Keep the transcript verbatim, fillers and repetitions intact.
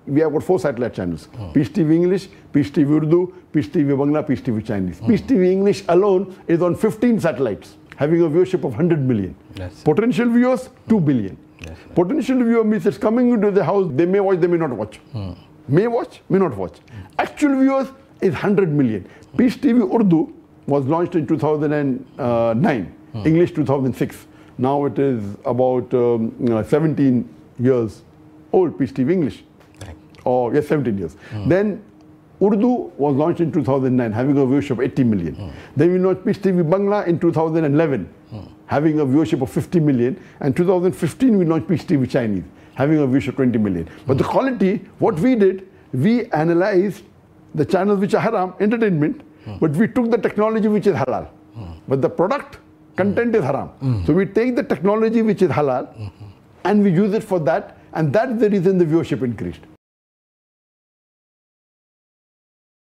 we have got four satellite channels. Mm. Peace T V English, Peace T V Urdu, Peace T V Bangla, Peace T V Chinese. Mm. Peace T V English alone is on fifteen satellites, having a viewership of one hundred million. Yes. Potential viewers, two billion. Yes. Potential viewer means it's coming into the house, they may watch, they may not watch. Mm. May watch, may not watch. Mm. Actual viewers is one hundred million. Mm. Peace T V Urdu was launched in two thousand nine, mm. English two thousand six. Now it is about um, you know, seventeen years old, Peace T V English. Right. Or yes, seventeen years. Mm. Then Urdu was launched in two thousand nine, having a viewership of eighty million. Mm. Then we launched Peace T V Bangla in two thousand eleven, mm. having a viewership of fifty million. And two thousand fifteen we launched Peace T V Chinese, having a viewership of twenty million. But mm. the quality, what we did, we analyzed the channels which are haram, entertainment, mm. but we took the technology which is halal. Mm. But the product, content mm. is haram. Mm. So we take the technology which is halal, mm-hmm. and we use it for that, and that's the reason the viewership increased.